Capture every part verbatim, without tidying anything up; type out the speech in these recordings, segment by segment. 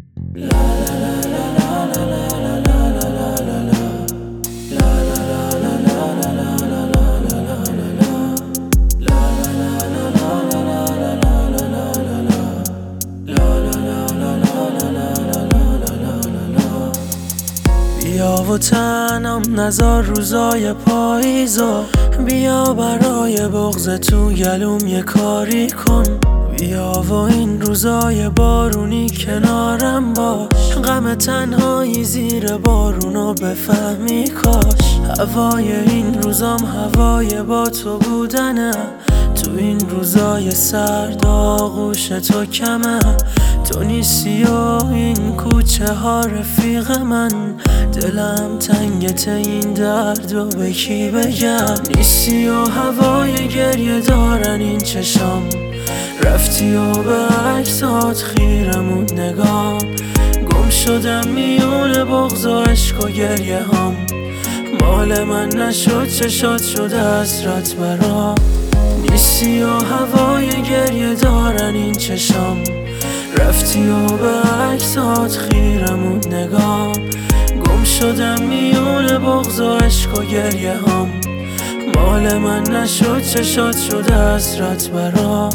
بیا و تنم نزار روزای پاییزا، بیا برای بغض تو گلوم یه کاری کن. بیا و این روزای بارونی کنارم باش، غم تنهایی زیر بارونو بفهمی کاش. هوای این روزام هوای با تو بودنه، تو این روزای سرد آغوش تو کمه. تو نیستی و این کوچه ها رفیق من، دلم تنگت این درد و به کی بگم. نیستی و هوای گریه دارن این چشام، رفتی و به عکسات خیرمون نگام. گم شدم میون بغض و عشق و گریه هم، مال من نشد چشات شده حسرت برام. نیستی و هوای گریه دارن این چشام، رفتی و به عکسات خیرمون نگام. گم شدم میون بغض و عشق و گریه هم، مال من نشد چشات شده حسرت برام.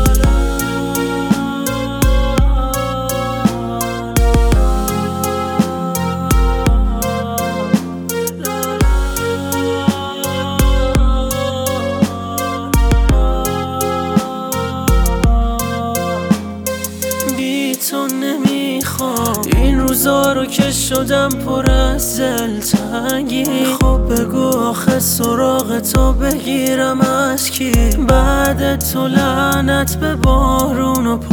تو نمیخوام این روزا رو که شدم پر از دلتنگی. خب بگو آخه سراغ تو بگیرم از کی؟ بعد تو لعنت به بارون و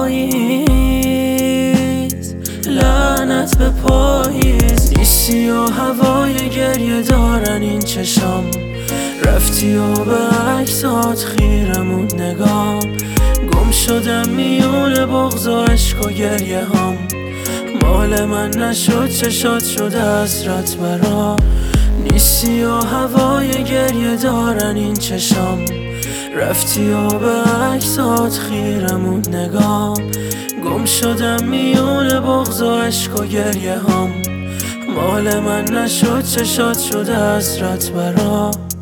پاییز، لعنت به پاییز. نیستی و هوای گریه دارن این چشام، رفتی و به عکسات خیرمون نگام. گم شدم میون بغض و عشق و گریه هم، مال من نشد چشات شده حسرت برام. نیستی و هوای گریه دارن این چشام، رفتی و به عکسات خیرمون نگام. گم شدم میون بغض و عشق و گریه هم، مال من نشد چشات شده حسرت برام.